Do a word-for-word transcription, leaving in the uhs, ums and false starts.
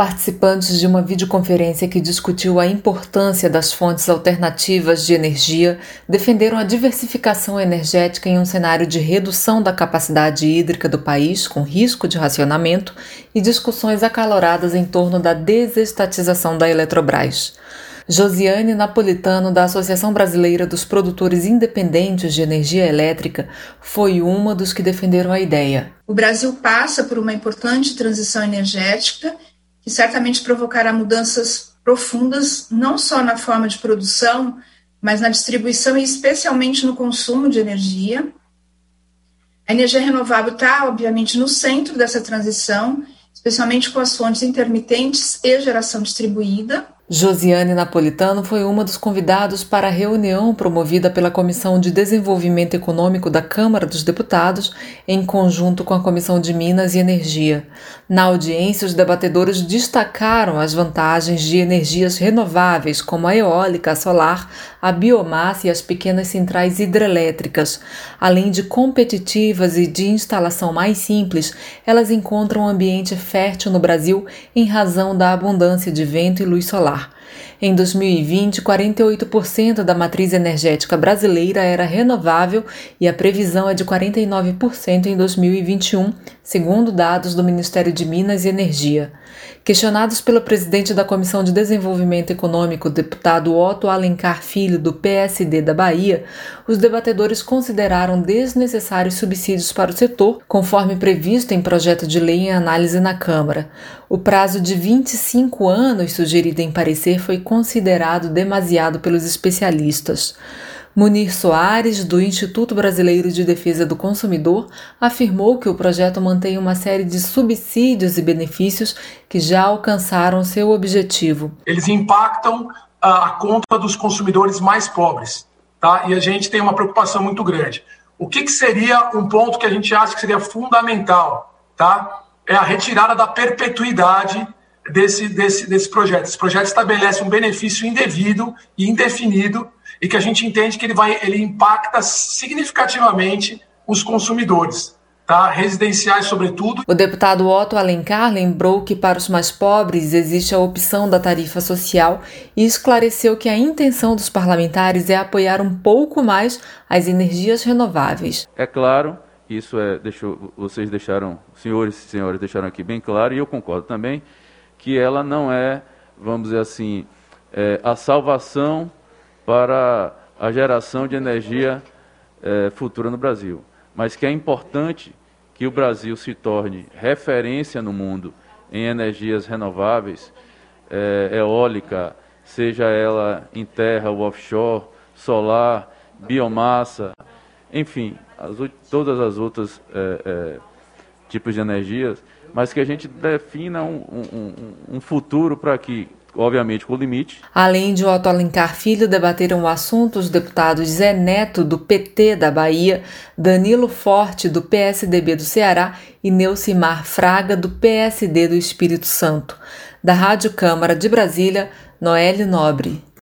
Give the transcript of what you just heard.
Participantes de uma videoconferência que discutiu a importância das fontes alternativas de energia defenderam a diversificação energética em um cenário de redução da capacidade hídrica do país, com risco de racionamento, e discussões acaloradas em torno da desestatização da Eletrobras. Josiane Napolitano, da Associação Brasileira dos Produtores Independentes de Energia Elétrica, foi uma dos que defenderam a ideia. O Brasil passa por uma importante transição energética que certamente provocará mudanças profundas, não só na forma de produção, mas na distribuição e especialmente no consumo de energia. A energia renovável está, obviamente, no centro dessa transição, especialmente com as fontes intermitentes e geração distribuída. Josiane Napolitano foi uma dos convidados para a reunião promovida pela Comissão de Desenvolvimento Econômico da Câmara dos Deputados, em conjunto com a Comissão de Minas e Energia. Na audiência, os debatedores destacaram as vantagens de energias renováveis, como a eólica, a solar, a biomassa e as pequenas centrais hidrelétricas. Além de competitivas e de instalação mais simples, elas encontram um ambiente fértil no Brasil em razão da abundância de vento e luz solar. Em dois mil e vinte, quarenta e oito por cento da matriz energética brasileira era renovável e a previsão é de quarenta e nove por cento em dois mil e vinte e um, segundo dados do Ministério de Minas e Energia. Questionados pelo presidente da Comissão de Desenvolvimento Econômico, deputado Otto Alencar Filho, do P S D da Bahia, os debatedores consideraram desnecessários subsídios para o setor, conforme previsto em projeto de lei em análise na Câmara. O prazo de vinte e cinco anos sugerido em parecer foi considerado demasiado pelos especialistas. Munir Soares, do Instituto Brasileiro de Defesa do Consumidor, afirmou que o projeto mantém uma série de subsídios e benefícios que já alcançaram seu objetivo. Eles impactam a conta dos consumidores mais pobres, tá? E a gente tem uma preocupação muito grande. O que, que seria um ponto que a gente acha que seria fundamental, tá? É a retirada da perpetuidade desse, desse, desse projeto. Esse projeto estabelece um benefício indevido e indefinido e que a gente entende que ele, vai, ele impacta significativamente os consumidores, tá? Residenciais sobretudo. O deputado Otto Alencar lembrou que para os mais pobres existe a opção da tarifa social e esclareceu que a intenção dos parlamentares é apoiar um pouco mais as energias renováveis. É claro, isso é, deixou, vocês deixaram, senhores e senhoras deixaram aqui bem claro, e eu concordo também, que ela não é, vamos dizer assim, é, a salvação para a geração de energia eh, futura no Brasil, mas que é importante que o Brasil se torne referência no mundo em energias renováveis, eh, eólica, seja ela em terra ou offshore, solar, biomassa, enfim, as, todas as outras eh, eh, tipos de energias, mas que a gente defina um, um, um futuro para que, obviamente com limite. Além de Otto Alencar Filho, debateram o assunto os deputados Zé Neto, do P T da Bahia, Danilo Forte, do P S D B do Ceará e Neucimar Fraga, do P S D do Espírito Santo. Da Rádio Câmara de Brasília, Noelle Nobre.